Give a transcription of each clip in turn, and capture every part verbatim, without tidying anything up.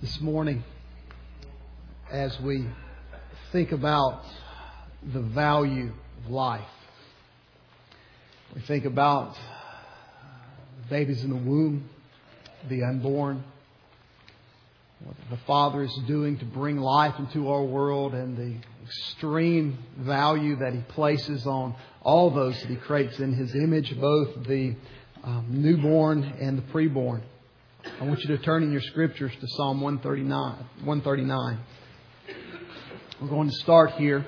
This morning, as we think about the value of life, we think about babies in the womb, the unborn, what the Father is doing to bring life into our world, and the extreme value that He places on all those that He creates in His image, both the um, newborn and the preborn. I want you to turn in your scriptures to Psalm one thirty-nine. one thirty-nine. We're going to start here.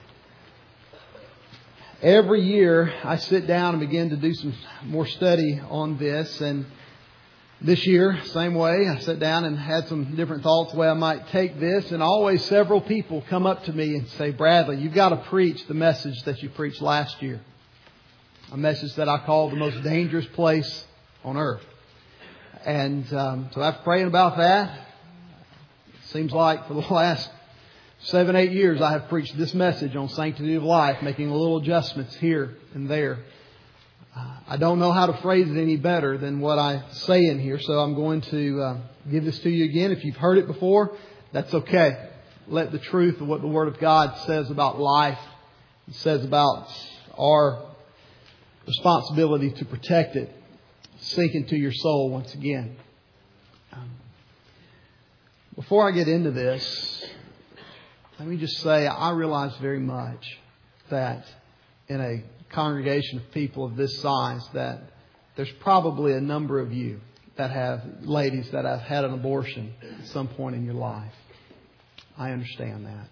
Every year I sit down and begin to do some more study on this. And this year, same way, I sat down and had some different thoughts the way I might take this. And always several people come up to me and say, "Bradley, you've got to preach the message that you preached last year." A message that I call the most dangerous place on earth. And um, so after praying about that, it seems like for the last seven, eight years I have preached this message on sanctity of life, making little adjustments here and there. Uh, I don't know how to phrase it any better than what I say in here, so I'm going to uh, give this to you again. If you've heard it before, that's okay. Let the truth of what the Word of God says about life, it says about our responsibility to protect it, sink into your soul once again. Um, before I get into this, let me just say I realize very much that in a congregation of people of this size that there's probably a number of you that have, ladies that have had an abortion at some point in your life. I understand that.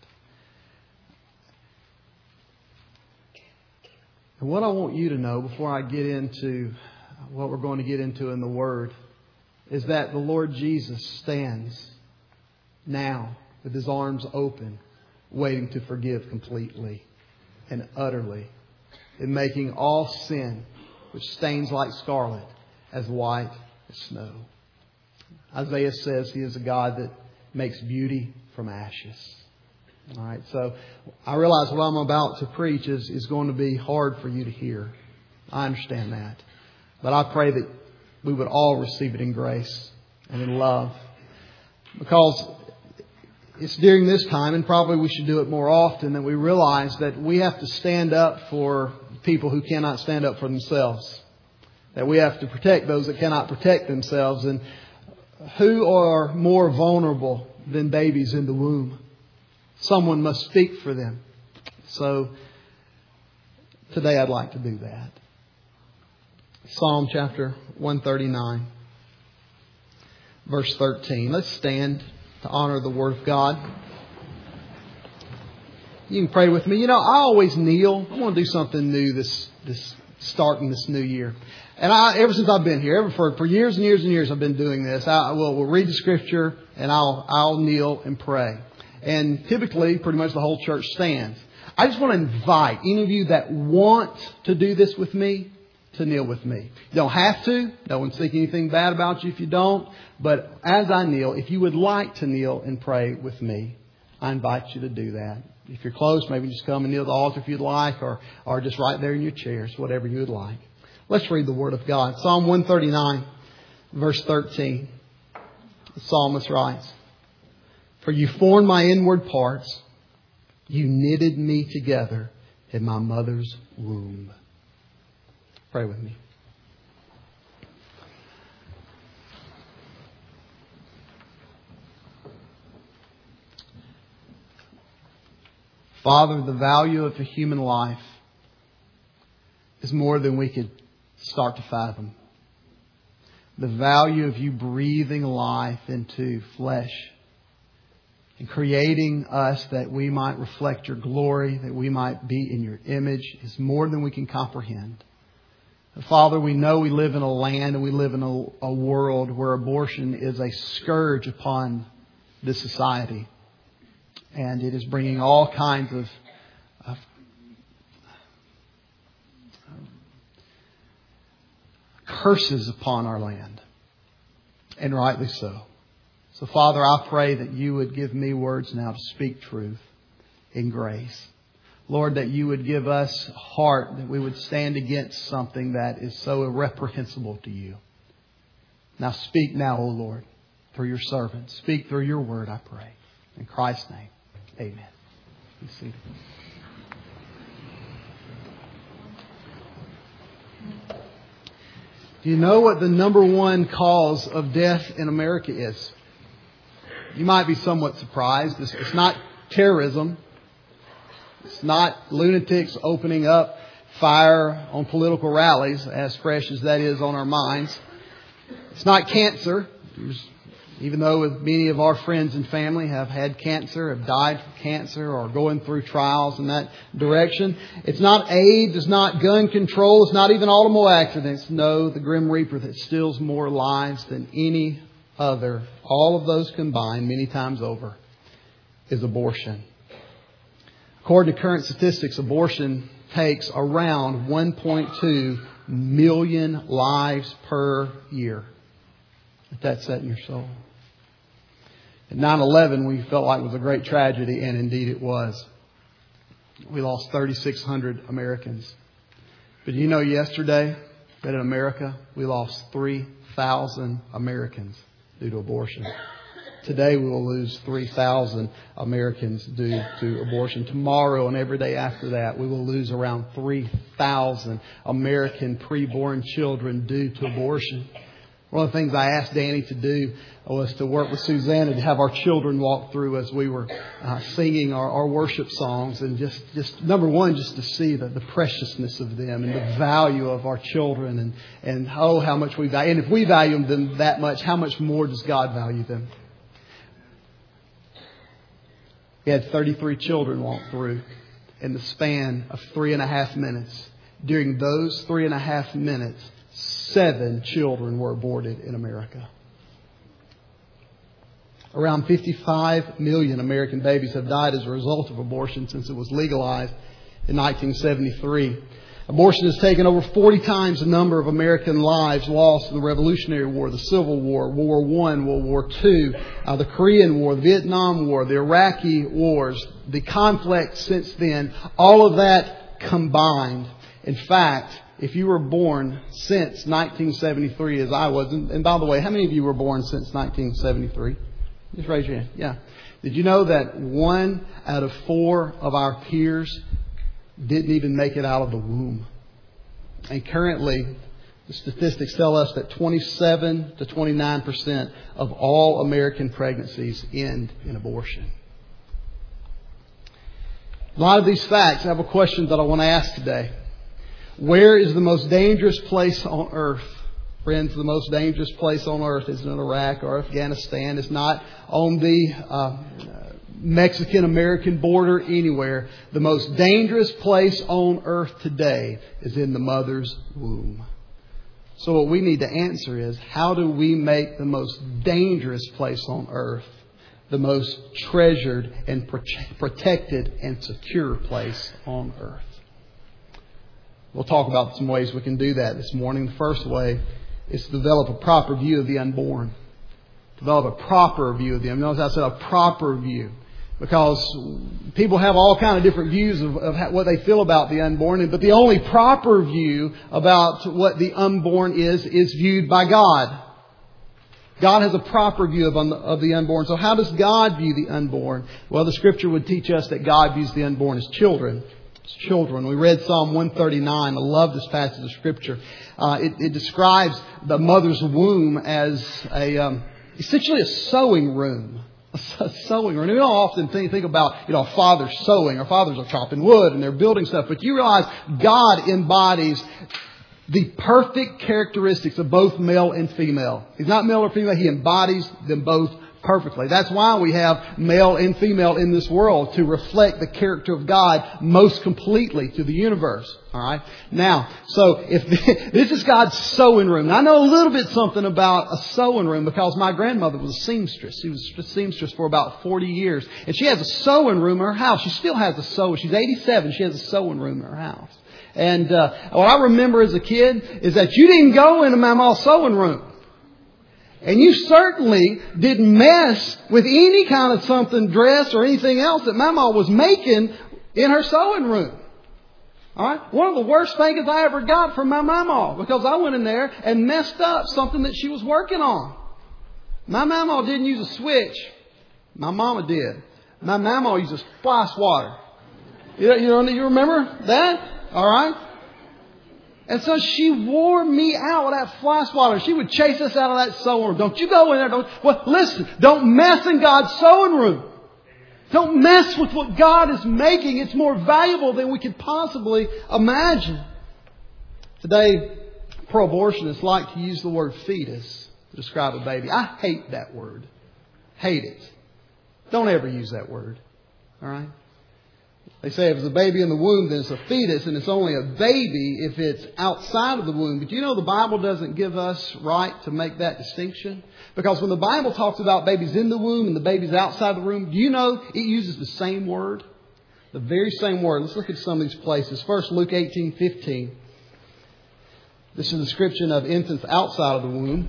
And what I want you to know before I get into what we're going to get into in the Word is that the Lord Jesus stands now with His arms open, waiting to forgive completely and utterly, and making all sin, which stains like scarlet, as white as snow. Isaiah says He is a God that makes beauty from ashes. All right, so I realize what I'm about to preach is, is going to be hard for you to hear. I understand that. But I pray that we would all receive it in grace and in love. Because it's during this time, and probably we should do it more often, that we realize that we have to stand up for people who cannot stand up for themselves. That we have to protect those that cannot protect themselves. And who are more vulnerable than babies in the womb? Someone must speak for them. So today I'd like to do that. Psalm chapter one thirty-nine, verse thirteen. Let's stand to honor the Word of God. You can pray with me. You know, I always kneel. I want to do something new this this starting this new year. And I, ever since I've been here, ever for, for years and years and years, I've been doing this. I will we'll read the Scripture and I'll I'll kneel and pray. And typically, pretty much the whole church stands. I just want to invite any of you that want to do this with me to kneel with me. You don't have to. No one's thinking anything bad about you if you don't. But as I kneel, if you would like to kneel and pray with me, I invite you to do that. If you're close, maybe just come and kneel at the altar if you'd like, or, or just right there in your chairs, whatever you would like. Let's read the Word of God. Psalm one thirty-nine, verse thirteen. The psalmist writes, "For you formed my inward parts. You knitted me together in my mother's womb." Pray with me. Father, the value of a human life is more than we could start to fathom. The value of you breathing life into flesh and creating us that we might reflect your glory, that we might be in your image, is more than we can comprehend. Father, we know we live in a land and we live in a, a world where abortion is a scourge upon this society. And it is bringing all kinds of, of curses upon our land. And rightly so. So, Father, I pray that you would give me words now to speak truth in grace. Lord, that you would give us a heart, that we would stand against something that is so irreprehensible to you. Now speak now, O Lord. through your servant. Speak through your word, I pray. In Christ's name, amen. Be seated. Do you know what the number one cause of death in America is? You might be somewhat surprised. It's, it's not terrorism. It's not lunatics opening up fire on political rallies, as fresh as that is on our minds. It's not cancer. There's, even though many of our friends and family have had cancer, have died from cancer, or going through trials in that direction. It's not AIDS. It's not gun control. It's not even automobile accidents. No, the Grim Reaper that steals more lives than any other, all of those combined many times over, is abortion. According to current statistics, abortion takes around one point two million lives per year. Let that set in your soul. At nine eleven, we felt like it was a great tragedy, and indeed it was. We lost thirty-six hundred Americans. But you know, yesterday, that in America, we lost three thousand Americans due to abortion. Today we will lose three thousand Americans due to abortion. Tomorrow and every day after that, we will lose around three thousand American preborn children due to abortion. One of the things I asked Danny to do was to work with Susanna to have our children walk through as we were uh, singing our, our worship songs, and just, just number one, just to see the, the preciousness of them and the value of our children, and, and oh, how much we value. And if we value them that much, how much more does God value them? We had thirty-three children walk through in the span of three and a half minutes. During those three and a half minutes, seven children were aborted in America. Around fifty-five million American babies have died as a result of abortion since it was legalized in nineteen seventy-three. Abortion has taken over forty times the number of American lives lost in the Revolutionary War, the Civil War, World War One, World War Two, uh, the Korean War, the Vietnam War, the Iraqi wars, the conflict since then. All of that combined. In fact, if you were born since nineteen seventy-three, as I was, and, and by the way, how many of you were born since nineteen seventy-three? Just raise your hand. Yeah. Did you know that one out of four of our peers didn't even make it out of the womb? And currently, the statistics tell us that twenty-seven to twenty-nine percent of all American pregnancies end in abortion. In light of these facts, I have a question that I want to ask today. Where is the most dangerous place on earth? Friends, the most dangerous place on earth isn't in Iraq or Afghanistan. It's not on the uh, Mexican-American border anywhere. The most dangerous place on earth today is in the mother's womb. So what we need to answer is, how do we make the most dangerous place on earth the most treasured and protected and secure place on earth? We'll talk about some ways we can do that this morning. The first way is to develop a proper view of the unborn. Develop a proper view of them. Notice I said a proper view. Because people have all kind of different views of, of what they feel about the unborn. But the only proper view about what the unborn is, is viewed by God. God has a proper view of, of the unborn. So how does God view the unborn? Well, the Scripture would teach us that God views the unborn as children. As children. We read Psalm one thirty-nine. I love this passage of Scripture. Uh, it, it describes the mother's womb as a um, essentially a sewing room. A sewing room. We don't often think, think about, you know, a father sewing. Our fathers are chopping wood and they're building stuff. But you realize God embodies the perfect characteristics of both male and female. He's not male or female. He embodies them both perfectly. That's why we have male and female in this world, to reflect the character of God most completely to the universe. All right. Now, so if this is God's sewing room. Now, I know a little bit something about a sewing room because my grandmother was a seamstress. She was a seamstress for about forty years. And she has a sewing room in her house. She still has a sewing. She's eighty-seven. She has a sewing room in her house. And uh, what I remember as a kid is that you didn't go into Mama's sewing room. And you certainly didn't mess with any kind of something, dress or anything else that Mama was making in her sewing room. All right. One of the worst spankings I ever got from my Mama, because I went in there and messed up something that she was working on. My mama didn't use a switch. My mama did. My mama uses splash water. You know, you know, you remember that? All right. And so she wore me out with that fly swatter. She would chase us out of that sewing room. Don't you go in there. Don't, well, listen, don't mess in God's sewing room. Don't mess with what God is making. It's more valuable than we could possibly imagine. Today, pro-abortionists like to use the word fetus to describe a baby. I hate that word. Hate it. Don't ever use that word. All right? They say if it's a baby in the womb, then it's a fetus, and it's only a baby if it's outside of the womb. But you know the Bible doesn't give us right to make that distinction? Because when the Bible talks about babies in the womb and the babies outside the womb, do you know it uses the same word? The very same word. Let's look at some of these places. First, Luke eighteen fifteen. This is a description of infants outside of the womb.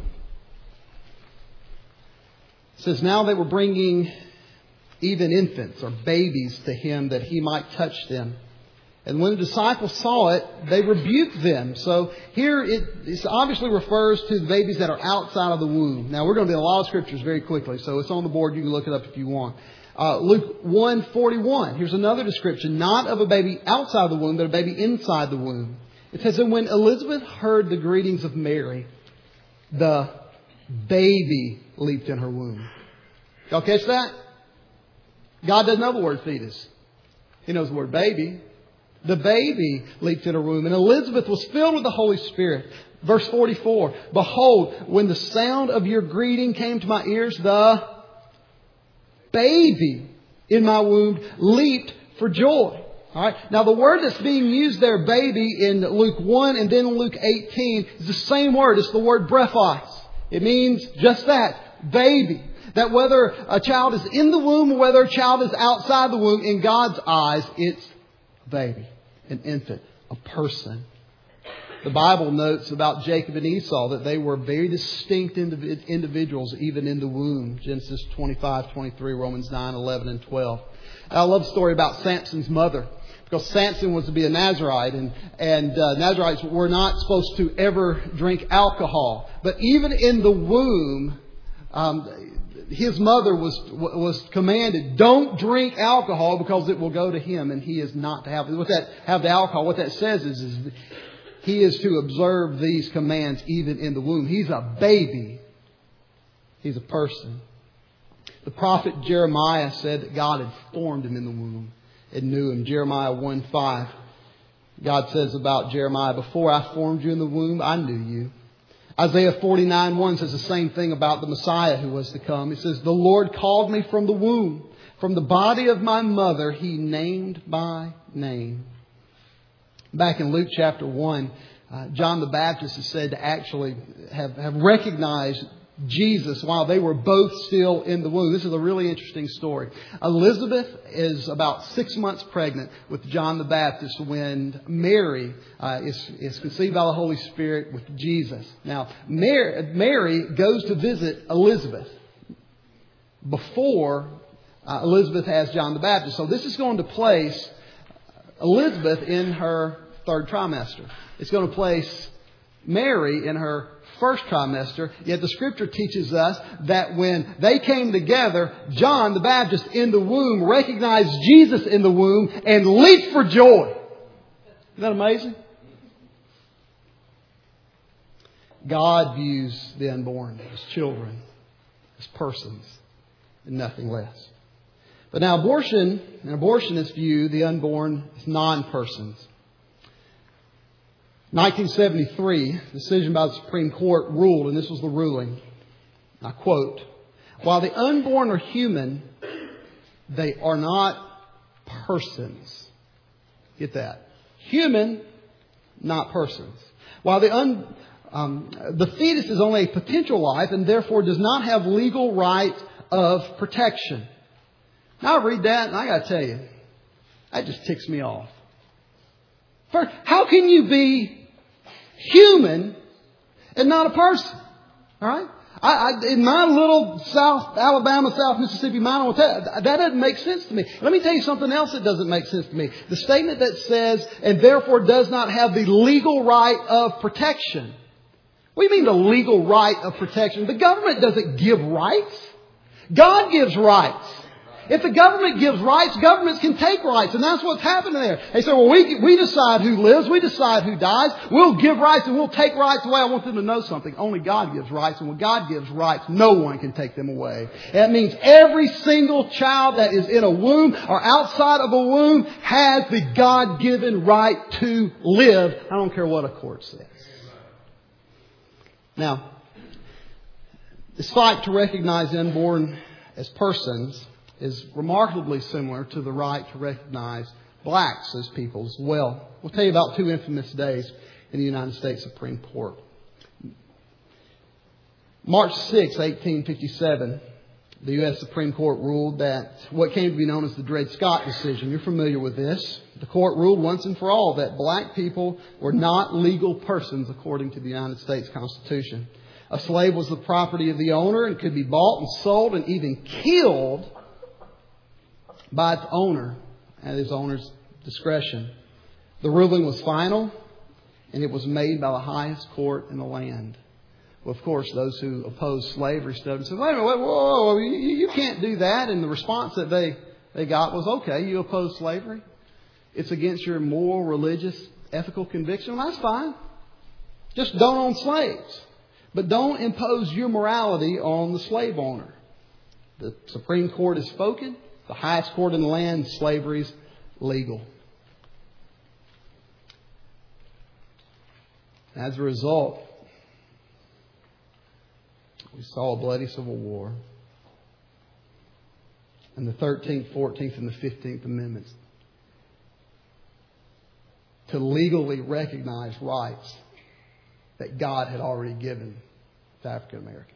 It says, now they were bringing even infants or babies to him that he might touch them. And when the disciples saw it, they rebuked them. So here it, it obviously refers to the babies that are outside of the womb. Now we're going to do a lot of scriptures very quickly, so it's on the board. You can look it up if you want. Uh, Luke one forty-one. Here's another description, not of a baby outside the womb, but a baby inside the womb. It says, and when Elizabeth heard the greetings of Mary, the baby leaped in her womb. Y'all catch that? God doesn't know the word fetus. He knows the word baby. The baby leaped in her womb. And Elizabeth was filled with the Holy Spirit. Verse forty-four. Behold, when the sound of your greeting came to my ears, the baby in my womb leaped for joy. All right. Now the word that's being used there, baby, in Luke one and then in Luke eighteen is the same word. It's the word brephos. It means just that, baby. That whether a child is in the womb or whether a child is outside the womb, in God's eyes, it's a baby, an infant, a person. The Bible notes about Jacob and Esau that they were very distinct indiv- individuals even in the womb. Genesis twenty-five, twenty-three, Romans nine, eleven, and twelve. I love the story about Samson's mother. Because Samson was to be a Nazirite, and, and uh, Nazirites were not supposed to ever drink alcohol. But even in the womb, um, his mother was was commanded, don't drink alcohol because it will go to him, and he is not to have what that have the alcohol. What that says is, is he is to observe these commands even in the womb. He's a baby. He's a person. The prophet Jeremiah said that God had formed him in the womb and knew him. Jeremiah one five. God says about Jeremiah, before I formed you in the womb, I knew you. Isaiah forty-nine one says the same thing about the Messiah who was to come. It says, the Lord called me from the womb. From the body of my mother, He named my name. Back in Luke chapter one, uh, John the Baptist is said to actually have, have recognized Jesus while they were both still in the womb. This is a really interesting story. Elizabeth is about six months pregnant with John the Baptist when Mary uh, is, is conceived by the Holy Spirit with Jesus. Now, Mary, Mary goes to visit Elizabeth before uh, Elizabeth has John the Baptist. So this is going to place Elizabeth in her third trimester. It's going to place Mary in her first trimester. Yet the Scripture teaches us that when they came together, John the Baptist in the womb recognized Jesus in the womb and leaped for joy. Isn't that amazing? God views the unborn as children, as persons, and nothing less. But now abortion, an abortionist view the unborn as non-persons. nineteen seventy-three, decision by the Supreme Court ruled, and this was the ruling. I quote, while the unborn are human, they are not persons. Get that? Human, not persons. While the un, um, the fetus is only a potential life and therefore does not have legal right of protection. Now I read that and I got to tell you, that just ticks me off. First, how can you be human and not a person? All right? I, I, in my little South Alabama, South Mississippi mind, that, that doesn't make sense to me. Let me tell you something else that doesn't make sense to me. The statement that says, and therefore does not have the legal right of protection. What do you mean the legal right of protection? The government doesn't give rights. God gives rights. If the government gives rights, governments can take rights. And that's what's happening there. They say, well, we, we decide who lives. We decide who dies. We'll give rights and we'll take rights away. I want them to know something. Only God gives rights. And when God gives rights, no one can take them away. That means every single child that is in a womb or outside of a womb has the God-given right to live. I don't care what a court says. Now, this fight to recognize the unborn as persons is remarkably similar to the right to recognize blacks as people as well. We'll tell you about two infamous days in the United States Supreme Court. March sixth, eighteen fifty-seven, the U S Supreme Court ruled that what came to be known as the Dred Scott decision. You're familiar with this. The court ruled once and for all that black people were not legal persons according to the United States Constitution. A slave was the property of the owner and could be bought and sold and even killed by its owner at his owner's discretion. The ruling was final, and it was made by the highest court in the land. Well, of course, those who opposed slavery stood up and said, wait a minute, whoa, whoa, whoa, you, you can't do that. And the response that they, they got was, okay, you oppose slavery. It's against your moral, religious, ethical conviction. Well, that's fine. Just don't own slaves. But don't impose your morality on the slave owner. The Supreme Court has spoken. The highest court in the land, slavery's legal. As a result, we saw a bloody civil war. And the thirteenth, fourteenth, and the fifteenth Amendments to legally recognize rights that God had already given to African Americans.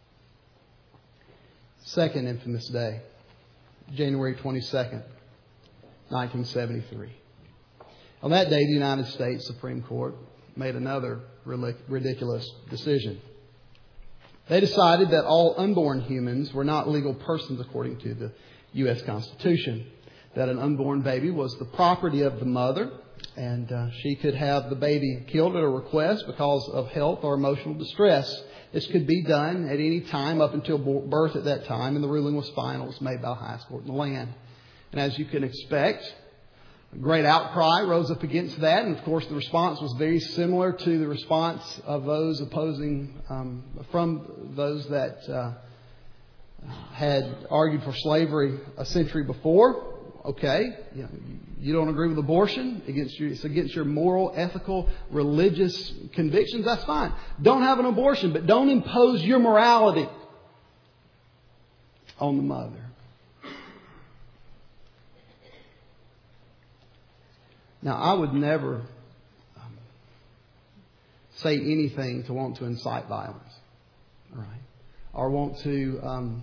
Second infamous day, January twenty-second, nineteen seventy-three. On that day, the United States Supreme Court made another ridiculous decision. They decided that all unborn humans were not legal persons according to the U S Constitution. That an unborn baby was the property of the mother, and uh, she could have the baby killed at her request because of health or emotional distress. This could be done at any time up until birth at that time, and the ruling was final. It was made by the highest court in the land. And as you can expect, a great outcry rose up against that, and of course the response was very similar to the response of those opposing, um, from those that uh, had argued for slavery a century before. Okay, you know, you don't agree with abortion, against your, it's against your moral, ethical, religious convictions, that's fine. Don't have an abortion, but don't impose your morality on the mother. Now, I would never um, say anything to want to incite violence, right? Or want to um,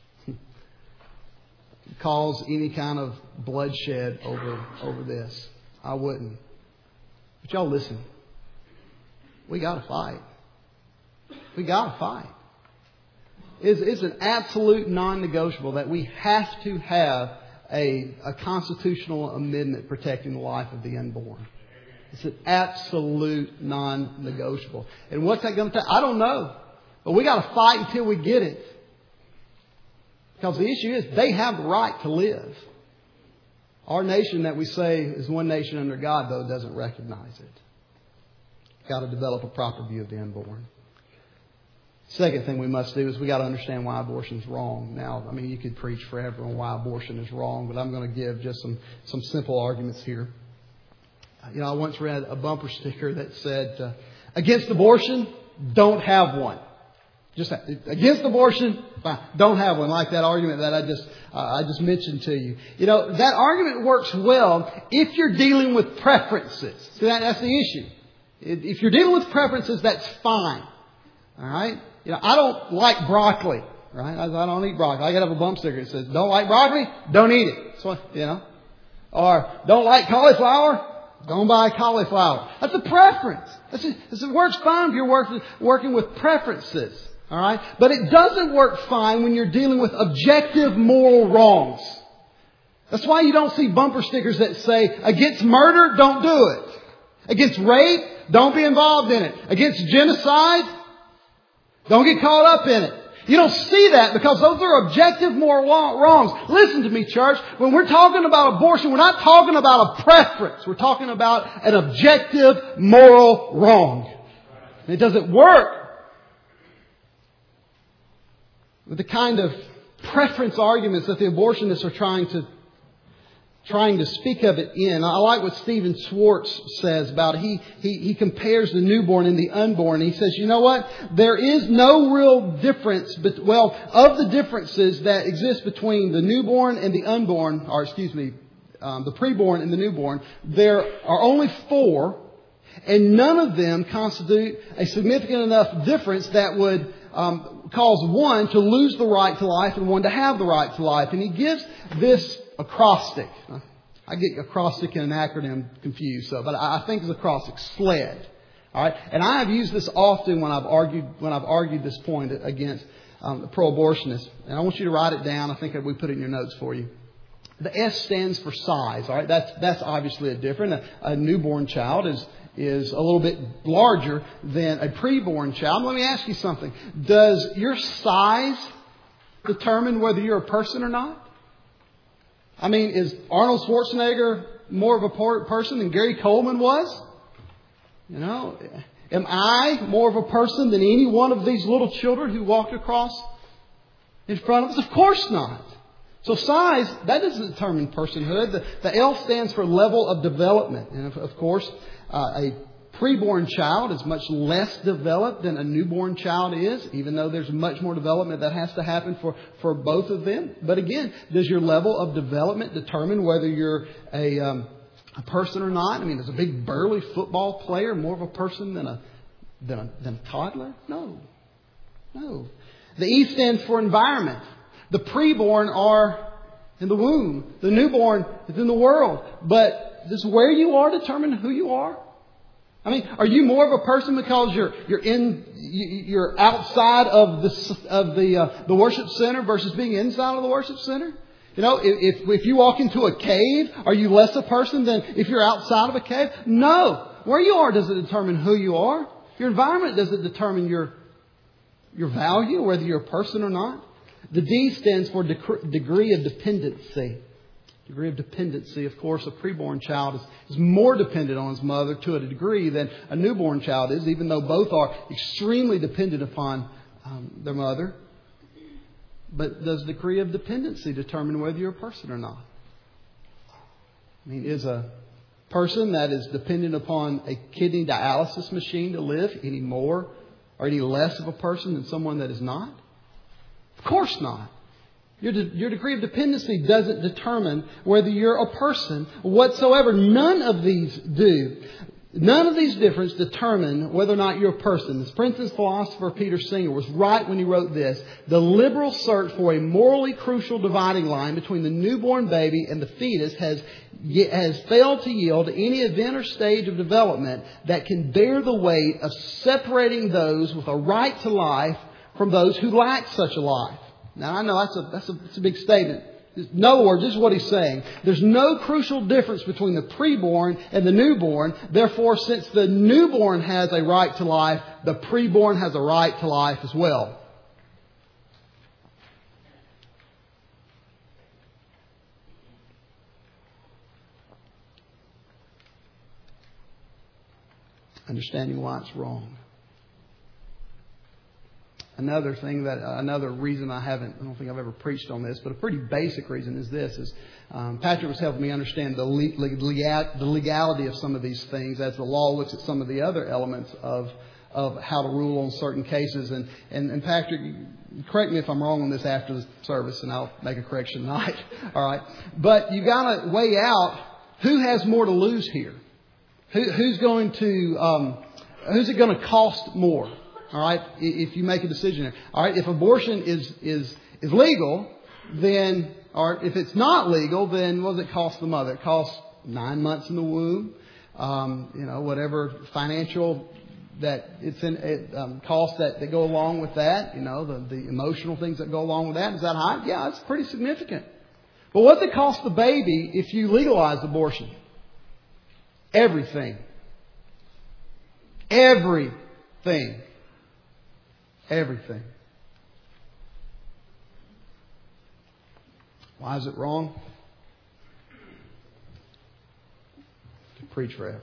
cause any kind of bloodshed over over this. I wouldn't. But y'all listen. We got to fight. We got to fight. It's, it's an absolute non-negotiable that we have to have a, a constitutional amendment protecting the life of the unborn. It's an absolute non-negotiable. And what's that going to take? I don't know. But we got to fight until we get it. Because the issue is they have the right to live. Our nation that we say is one nation under God, though, doesn't recognize it. Got to develop a proper view of the unborn. Second thing we must do is we got to understand why abortion is wrong. Now, I mean, you could preach forever on why abortion is wrong, but I'm going to give just some, some simple arguments here. You know, I once read a bumper sticker that said, uh, against abortion, don't have one. Just against abortion, fine. Don't have one. Like that argument that I just uh, I just mentioned to you. You know, that argument works well if you're dealing with preferences. See, that, that's the issue. If you're dealing with preferences, that's fine. All right? You know, I don't like broccoli. Right? I, I don't eat broccoli. I got to have a bump sticker that says, don't like broccoli? Don't eat it. So, you know. Or, don't like cauliflower? Don't buy cauliflower. That's a preference. That's a, it works fine if you're working, working with preferences. All right? But it doesn't work fine when you're dealing with objective moral wrongs. That's why you don't see bumper stickers that say, against murder, don't do it. Against rape, don't be involved in it. Against genocide, Don't get caught up in it. You don't see that because those are objective moral wrongs. Listen to me, church. When we're talking about abortion, we're not talking about a preference. We're talking about an objective moral wrong. And it doesn't work with the kind of preference arguments that the abortionists are trying to trying to speak of it in. I like what Stephen Schwartz says about it. He, he, he compares the newborn and the unborn. He says, you know what? There is no real difference, but well, of the differences that exist between the newborn and the unborn, or excuse me, um, the preborn and the newborn, there are only four, and none of them constitute a significant enough difference that would um, cause one to lose the right to life and one to have the right to life. And he gives this acrostic. I get acrostic and an acronym confused, so but I think it's acrostic. SLED. All right, and I have used this often when I've argued when I've argued this point against um, the pro-abortionists. And I want you to write it down. I think we put it in your notes for you. The S stands for size. All right, that's that's obviously a different. A, a newborn child is is a little bit larger than a preborn child. Let me ask you something. Does your size determine whether you're a person or not? I mean, is Arnold Schwarzenegger more of a person than Gary Coleman was? You know, am I more of a person than any one of these little children who walked across in front of us? Of course not. So size, that doesn't determine personhood. The, the L stands for level of development. And of, of course, uh, a preborn child is much less developed than a newborn child is, even though there's much more development that has to happen for, for both of them. But again, does your level of development determine whether you're a, um, a person or not? I mean, is a big burly football player more of a person than a, than a, than a toddler? No. No. The E stands for environment. The preborn are in the womb. The newborn is in the world. But does where you are determine who you are? I mean, are you more of a person because you're you're in you're outside of the of the uh, the worship center versus being inside of the worship center? You know, if if you walk into a cave, are you less a person than if you're outside of a cave? No. Where you are doesn't determine who you are. Your environment doesn't determine your your value, whether you're a person or not. The D stands for dec- degree of dependency. Degree of dependency. Of course, a preborn child is, is more dependent on his mother to a degree than a newborn child is, even though both are extremely dependent upon um, their mother. But does degree of dependency determine whether you're a person or not? I mean, is a person that is dependent upon a kidney dialysis machine to live any more or any less of a person than someone that is not? Of course not. Your, de- your degree of dependency doesn't determine whether you're a person whatsoever. None of these do. None of these differences determine whether or not you're a person. The Princeton philosopher Peter Singer was right when he wrote this. The liberal search for a morally crucial dividing line between the newborn baby and the fetus has, has failed to yield any event or stage of development that can bear the weight of separating those with a right to life from those who lack such a life. Now, I know that's a, that's a, that's a big statement. In other words, this is what he's saying. There's no crucial difference between the preborn and the newborn. Therefore, since the newborn has a right to life, the preborn has a right to life as well. Understanding why it's wrong. Another thing that, uh, another reason I haven't, I don't think I've ever preached on this, but a pretty basic reason is this, is um, Patrick was helping me understand the, le- le- the legality of some of these things as the law looks at some of the other elements of of how to rule on certain cases. And, and, and Patrick, correct me if I'm wrong on this after the service, and I'll make a correction tonight. All right. But you got to weigh out who has more to lose here. Who, who's going to, um, who's it going to cost more? All right, if you make a decision here. All right, if abortion is is is legal, then, or if it's not legal, then what does it cost the mother? It costs nine months in the womb. Um, you know, whatever financial that it's in, it, um, costs that, that go along with that. You know, the the emotional things that go along with that. Is that high? Yeah, it's pretty significant. But what does it cost the baby if you legalize abortion? Everything. Everything. Everything. Why is it wrong? You can preach forever.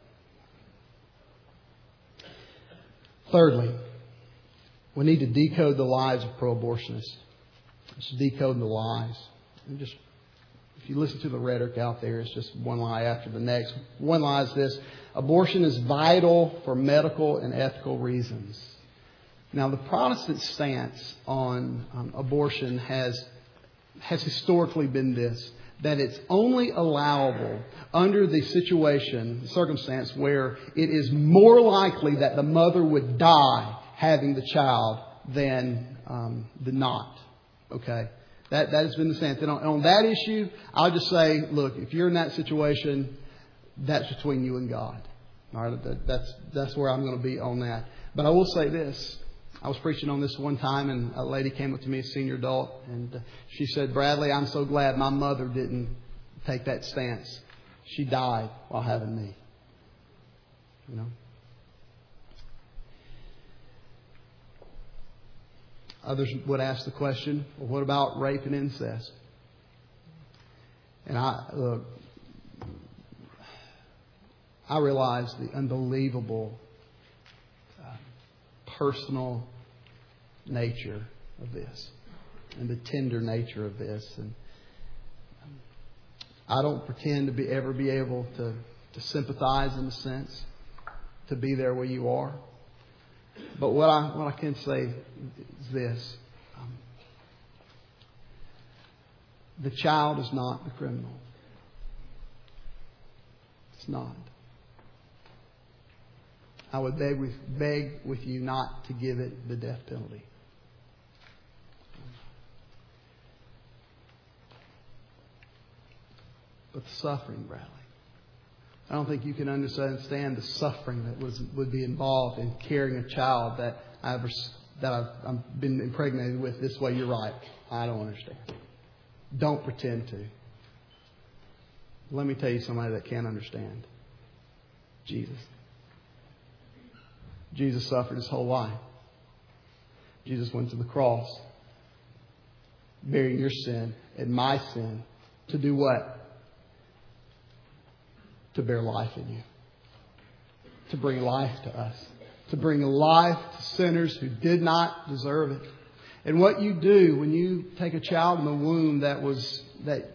Thirdly, we need to decode the lies of pro-abortionists. Just decode the lies. And just, if you listen to the rhetoric out there, it's just one lie after the next. One lie is this: abortion is vital for medical and ethical reasons. Now, the Protestant stance on um, abortion has has historically been this: that it's only allowable under the situation, the circumstance where it is more likely that the mother would die having the child than um, the not. Okay, that that has been the stance. And on, on that issue, I'll just say, look, if you're in that situation, that's between you and God. All right, that, that's that's where I'm going to be on that. But I will say this. I was preaching on this one time, and a lady came up to me, a senior adult, and she said, "Bradley, I'm so glad my mother didn't take that stance. She died while having me." You know. Others would ask the question, well, what about rape and incest? And I look, I realize the unbelievable uh, personal nature of this and the tender nature of this. And I don't pretend to be ever be able to, to sympathize in a sense, to be there where you are. But what I what I can say is this. Um, the child is not the criminal. It's not. I would beg with, beg with you not to give it the death penalty. But the suffering, Bradley. I don't think you can understand the suffering that was would be involved in carrying a child that I've that I've, I've been impregnated with this way. You're right. I don't understand. Don't pretend to. Let me tell you somebody that can understand. Jesus. Jesus suffered his whole life. Jesus went to the cross, bearing your sin and my sin, to do what? To bear life in you. To bring life to us. To bring life to sinners who did not deserve it. And what you do when you take a child in the womb that was that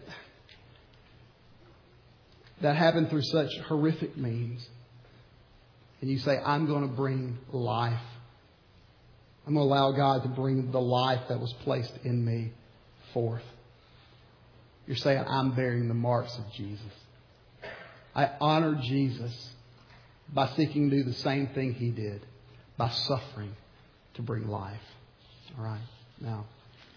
that happened through such horrific means, and you say, I'm going to bring life. I'm going to allow God to bring the life that was placed in me forth. You're saying, I'm bearing the marks of Jesus. I honor Jesus by seeking to do the same thing He did, by suffering to bring life. All right. Now,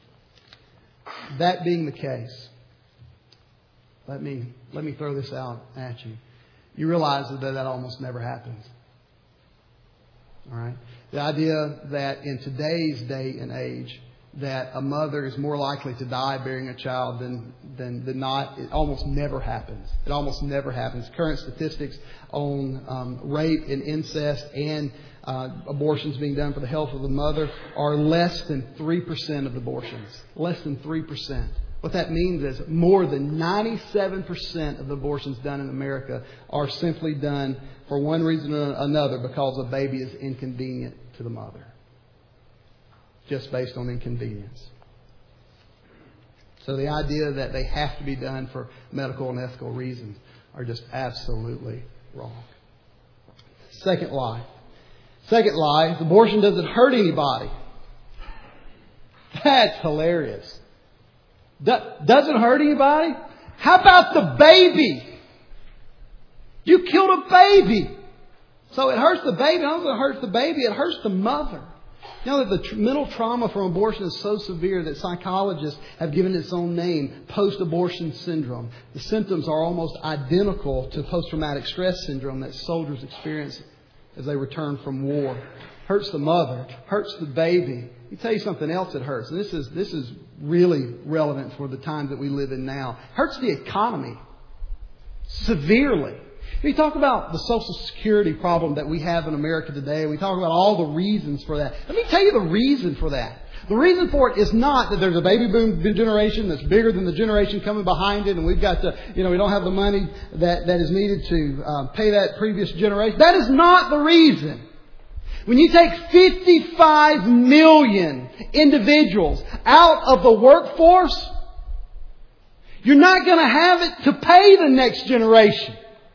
that being the case, let me let me throw this out at you. You realize that that almost never happens. All right. The idea that in today's day and age, that a mother is more likely to die bearing a child than, than, than not, it almost never happens. It almost never happens. Current statistics on um, rape and incest and uh, abortions being done for the health of the mother are less than three percent of abortions. Less than three percent. What that means is more than ninety-seven percent of the abortions done in America are simply done for one reason or another because a baby is inconvenient to the mother. Just based on inconvenience. So the idea that they have to be done for medical and ethical reasons are just absolutely wrong. Second lie. Second lie, abortion doesn't hurt anybody. That's hilarious. Do- doesn't hurt anybody? How about the baby? You killed a baby. So it hurts the baby. Not only it hurts the baby, it hurts the mother. You know that the mental trauma from abortion is so severe that psychologists have given its own name, post-abortion syndrome. The symptoms are almost identical to post-traumatic stress syndrome that soldiers experience as they return from war. Hurts the mother, hurts the baby. Let me tell you something else that hurts. And this is this is really relevant for the time that we live in now. Hurts the economy severely. We talk about the Social Security problem that we have in America today. We talk about all the reasons for that. Let me tell you the reason for that. The reason for it is not that there's a baby boom generation that's bigger than the generation coming behind it, and we've got to, you know, we don't have the money that, that is needed to uh, pay that previous generation. That is not the reason. When you take fifty-five million individuals out of the workforce, you're not going to have it to pay the next generation.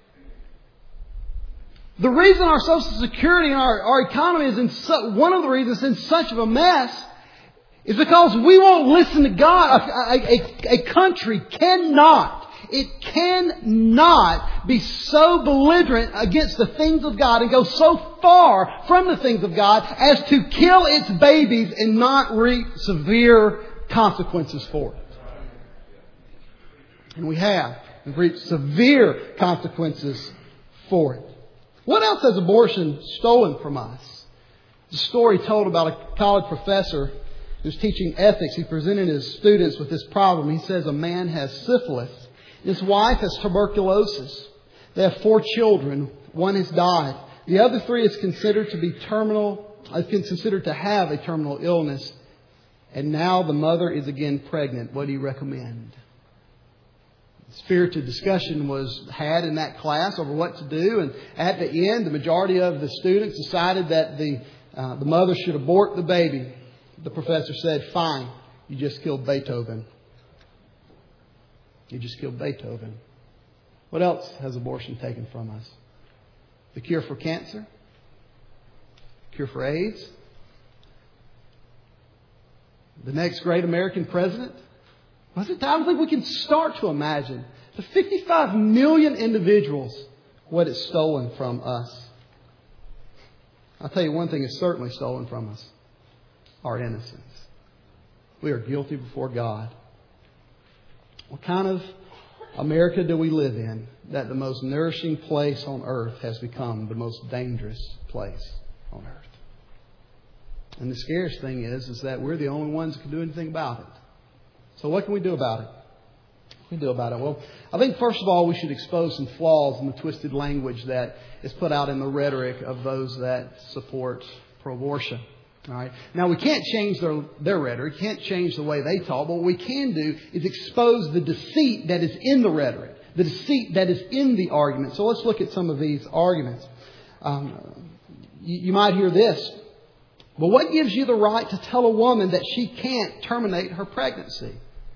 The reason our Social Security and our, our economy is in su- one of the reasons it's in such of a mess is because we won't listen to God. A, a, a country cannot, it cannot be so belligerent against the things of God and go so far from the things of God as to kill its babies and not reap severe consequences for it. And we have. We've reaped severe consequences for it. What else has abortion stolen from us? The story told about a college professor who's teaching ethics. He presented his students with this problem. He says a man has syphilis. His wife has tuberculosis. They have four children. One has died. The other three is considered to be terminal, is considered to have a terminal illness. And now the mother is again pregnant. What do you recommend? Spirited discussion was had in that class over what to do. And at the end, the majority of the students decided that the, uh, the mother should abort the baby. The professor said, fine, you just killed Beethoven. You just killed Beethoven. What else has abortion taken from us? The cure for cancer? Cure for AIDS? The next great American president? Was it? I don't think we can start to imagine the fifty-five million individuals, what it's stolen from us. I'll tell you one thing it's certainly stolen from us. Our innocence. We are guilty before God. What kind of America do we live in that the most nourishing place on earth has become the most dangerous place on earth? And the scariest thing is, is that we're the only ones that can do anything about it. So what can we do about it? What can we do about it? Well, I think first of all we should expose some flaws in the twisted language that is put out in the rhetoric of those that support pro-abortion. All right. Now, we can't change their, their rhetoric, can't change the way they talk, but what we can do is expose the deceit that is in the rhetoric, the deceit that is in the argument. So let's look at some of these arguments. Um, you, you might hear this. Well, what gives you the right to tell a woman that she can't terminate her pregnancy?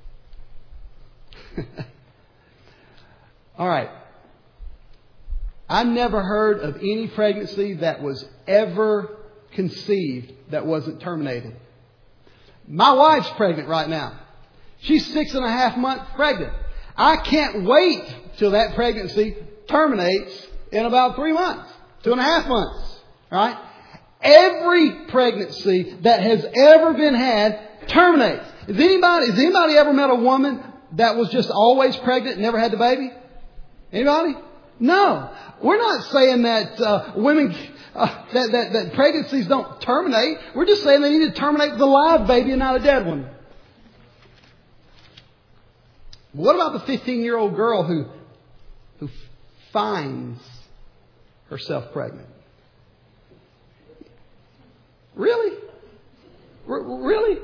All right. I've never heard of any pregnancy that was ever conceived that wasn't terminated. My wife's pregnant right now. She's six and a half months pregnant. I can't wait till that pregnancy terminates in about three months, two and a half months. All right. Every pregnancy that has ever been had terminates. Is anybody, has anybody ever met a woman that was just always pregnant and never had the baby? Anybody? No. We're not saying that uh, women, uh, that, that, that pregnancies don't terminate. We're just saying they need to terminate with a live baby and not a dead one. What about the fifteen-year-old girl who, who finds herself pregnant? Really? R- really?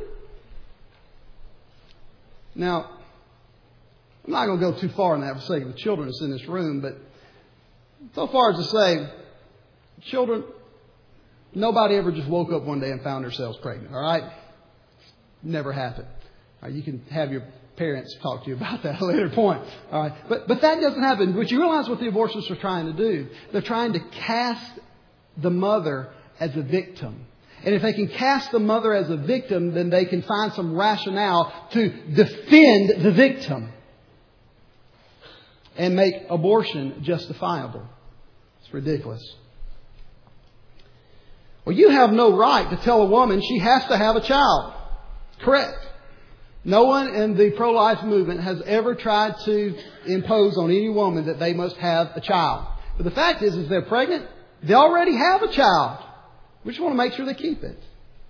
Now, I'm not going to go too far in that for the sake of the children that's in this room, but so far as to say, children, nobody ever just woke up one day and found themselves pregnant, all right? Never happened. All right, you can have your parents talk to you about that at a later point. All right, but, but that doesn't happen. But you realize what the abortionists are trying to do. They're trying to cast the mother as a victim. And if they can cast the mother as a victim, then they can find some rationale to defend the victim and make abortion justifiable. It's ridiculous. Well, you have no right to tell a woman she has to have a child. Correct. No one in the pro-life movement has ever tried to impose on any woman that they must have a child. But the fact is, is they're pregnant. They already have a child. We just want to make sure they keep it.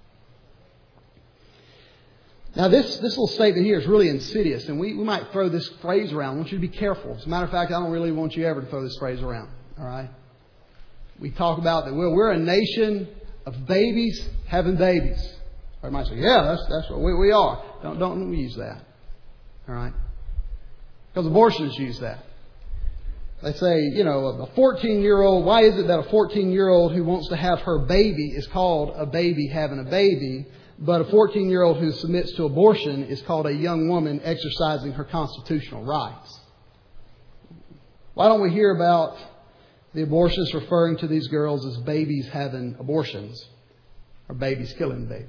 Now, this, this little statement here is really insidious, and we, we might throw this phrase around. I want you to be careful. As a matter of fact, I don't really want you ever to throw this phrase around. All right. We talk about that. Well, we're a nation of babies having babies. Or might say, yeah, that's that's what we, we are. Don't don't use that. All right. Because abortionists use that. They say, you know, a fourteen-year-old, why is it that a fourteen-year-old who wants to have her baby is called a baby having a baby, but a fourteen-year-old who submits to abortion is called a young woman exercising her constitutional rights? Why don't we hear about the abortionists referring to these girls as babies having abortions or babies killing babies?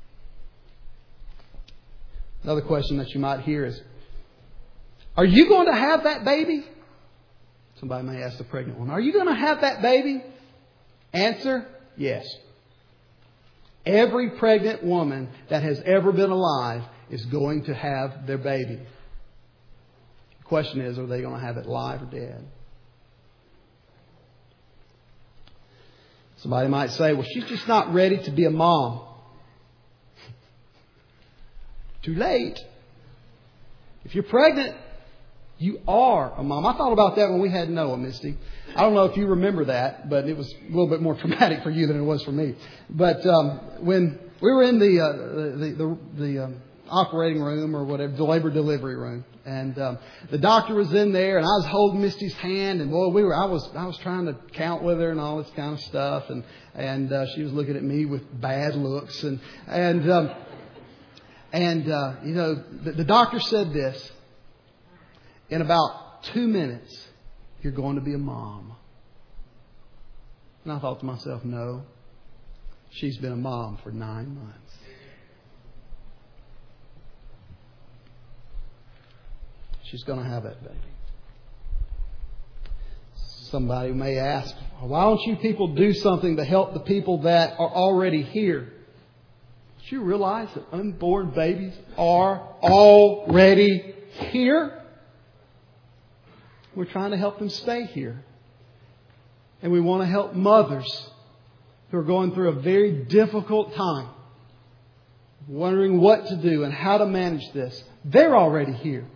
Another question that you might hear is, are you going to have that baby? Somebody may ask the pregnant one, are you going to have that baby? Answer, yes. Every pregnant woman that has ever been alive is going to have their baby. The question is, are they going to have it live or dead? Somebody might say, well, she's just not ready to be a mom. Too late. If you're pregnant, you are a mom. I thought about that when we had Noah, Misty. I don't know if you remember that, but it was a little bit more traumatic for you than it was for me. But um, when we were in the uh, the the, the um, operating room or whatever, the labor delivery room, and um, the doctor was in there, and I was holding Misty's hand, and boy, we were I was I was trying to count with her and all this kind of stuff, and and uh, she was looking at me with bad looks, and and um, and uh, you know the, the doctor said this. In about two minutes, you're going to be a mom. And I thought to myself, no, she's been a mom for nine months. She's going to have that baby. Somebody may ask, why don't you people do something to help the people that are already here? Did you realize that unborn babies are already here? We're trying to help them stay here. And we want to help mothers who are going through a very difficult time, wondering what to do and how to manage this. They're already here.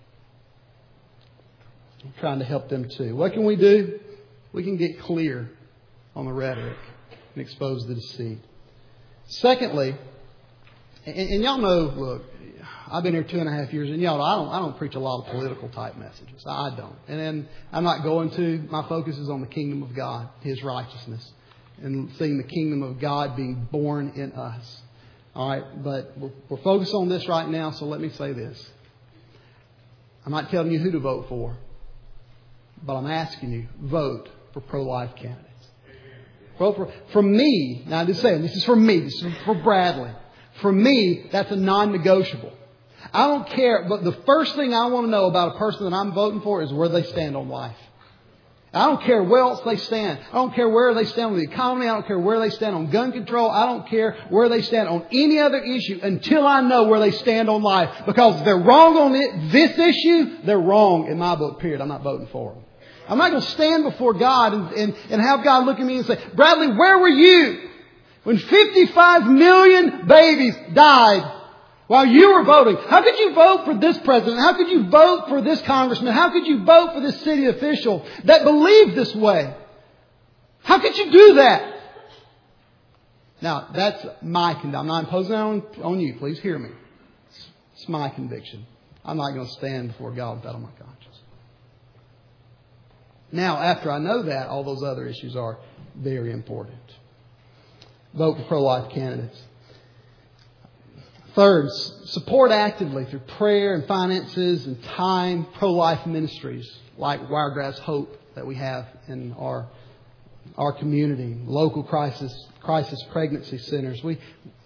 I'm trying to help them too. What can we do? We can get clear on the rhetoric and expose the deceit. Secondly, and, and y'all know, look, I've been here two and a half years, and y'all know I don't I don't preach a lot of political type messages. I don't. And then I'm not going to. My focus is on the kingdom of God, His righteousness, and seeing the kingdom of God being born in us. All right, but we're, we're focused on this right now, so let me say this. I'm not telling you who to vote for, but I'm asking you, vote for pro-life candidates. Vote for, for me, now I'm just saying, this is for me, this is for Bradley. For me, that's a non-negotiable. I don't care, but the first thing I want to know about a person that I'm voting for is where they stand on life. I don't care where else they stand. I don't care where they stand on the economy. I don't care where they stand on gun control. I don't care where they stand on any other issue until I know where they stand on life. Because if they're wrong on it, this issue, they're wrong in my book, period. I'm not voting for them. I'm not going to stand before God and, and, and have God look at me and say, Bradley, where were you when fifty-five million babies died while you were voting? How could you vote for this president? How could you vote for this congressman? How could you vote for this city official that believed this way? How could you do that? Now, that's my conviction. I'm not imposing that on, on you. Please hear me. It's, it's my conviction. I'm not going to stand before God with that on my conscience. Now, after I know that, all those other issues are very important. Vote for pro-life candidates. Third, support actively through prayer and finances and time pro-life ministries like Wiregrass Hope that we have in our our community, local crisis crisis pregnancy centers. We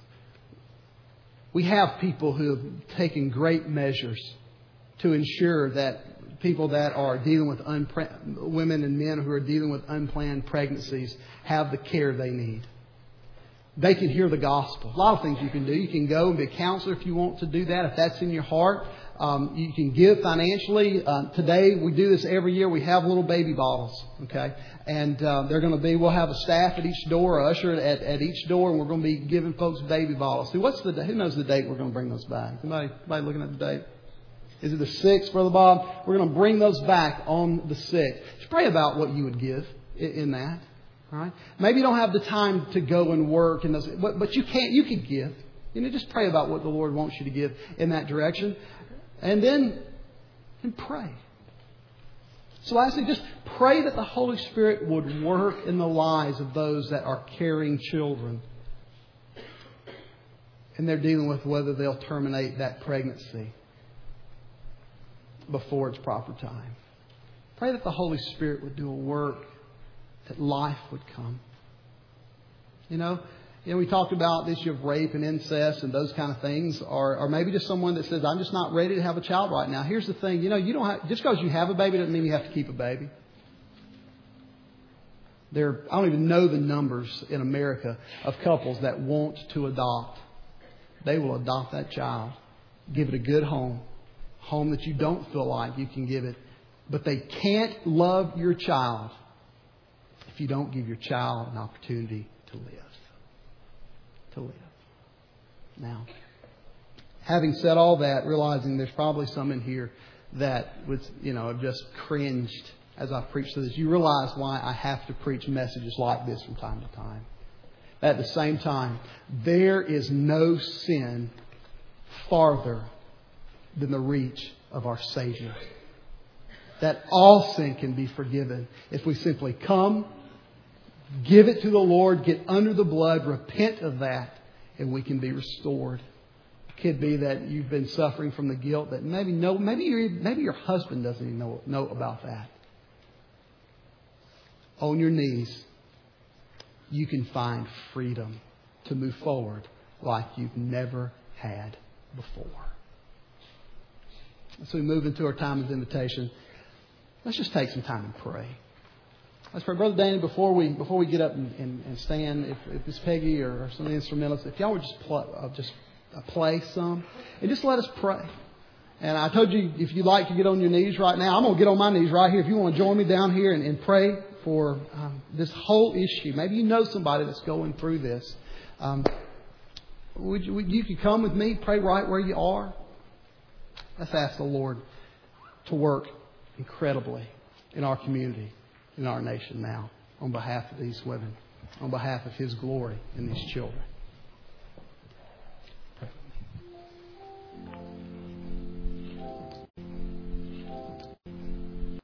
we have people who have taken great measures to ensure that people that are dealing with unpre- women and men who are dealing with unplanned pregnancies have the care they need. They can hear the gospel. A lot of things you can do. You can go and be a counselor if you want to do that, if that's in your heart. Um, you can give financially. Uh, today, we do this every year. We have little baby bottles, okay? And uh, they're going to be, we'll have a staff at each door, an usher at, at each door, and we're going to be giving folks baby bottles. See, what's the, who knows the date we're going to bring those back? Somebody, somebody looking at the date? Is it the sixth, Brother Bob? We're going to bring those back on the sixth. Just pray about what you would give in that. All right? Maybe you don't have the time to go and work, and those, but, but you can't. You can give. You know, just pray about what the Lord wants you to give in that direction, and then and pray. So lastly, just pray that the Holy Spirit would work in the lives of those that are carrying children, and they're dealing with whether they'll terminate that pregnancy before its proper time. Pray that the Holy Spirit would do a work, that life would come. You know, you know, we talked about the issue of rape and incest and those kind of things, or, or maybe just someone that says, I'm just not ready to have a child right now. Here's the thing, you know, you don't have, just because you have a baby doesn't mean you have to keep a baby. There, I don't even know the numbers in America of couples that want to adopt. They will adopt that child, give it a good home, home that you don't feel like you can give it. But they can't love your child if you don't give your child an opportunity to live. To live. Now, having said all that, realizing there's probably some in here that would, you know, have just cringed as I preach to this. You realize why I have to preach messages like this from time to time. At the same time, there is no sin farther than the reach of our Savior. That all sin can be forgiven if we simply come, give it to the Lord, get under the blood, repent of that, and we can be restored. It could be that you've been suffering from the guilt that maybe no, maybe your maybe your husband doesn't even know know about that. On your knees, you can find freedom to move forward like you've never had before. So we move into our time of invitation. Let's just take some time and pray. Let's pray. Brother Danny, before we before we get up and, and, and stand, if, if it's Peggy or, or some of the instrumentalists, if y'all would just, pl- uh, just uh, play some and just let us pray. And I told you, if you'd like to get on your knees right now, I'm going to get on my knees right here. If you want to join me down here and, and pray for um, this whole issue. Maybe you know somebody that's going through this. Um, would you, would, you could come with me, pray right where you are. Let's ask the Lord to work incredibly in our community, in our nation now, on behalf of these women, on behalf of His glory in these children.